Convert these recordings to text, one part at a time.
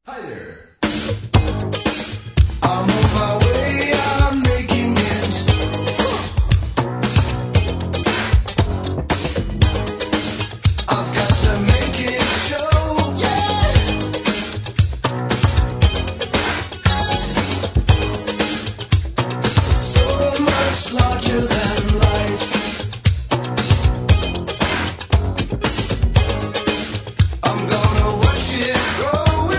Hi there. I'm on my way, I'm making it. I've got to make it show, yeah. So much larger than life. I'm gonna watch it growing.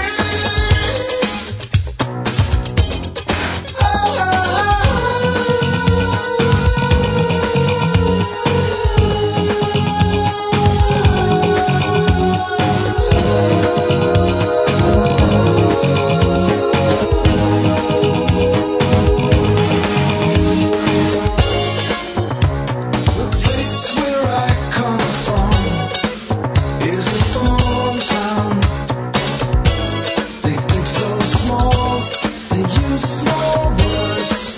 The place where I come from is a small town. They think so small, they use small words,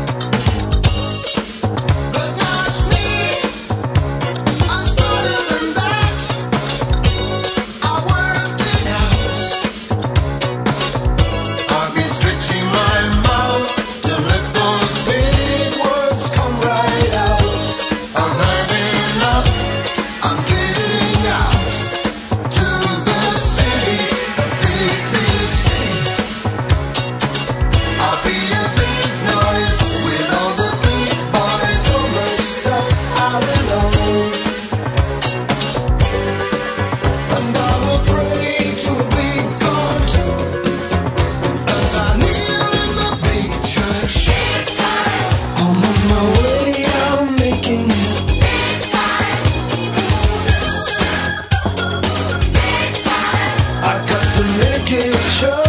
but not me. I'm smarter than that. I worked it out. I've been stretching my mouth to let those big words come right out. I've had enough. I'm getting out to the city, the big, big city. I'll be a big noise with all the big boys. So much stuff I will own. And I will pray to a big God as I kneel in the big church. I'm on my way, I'm making it. I got to make it show.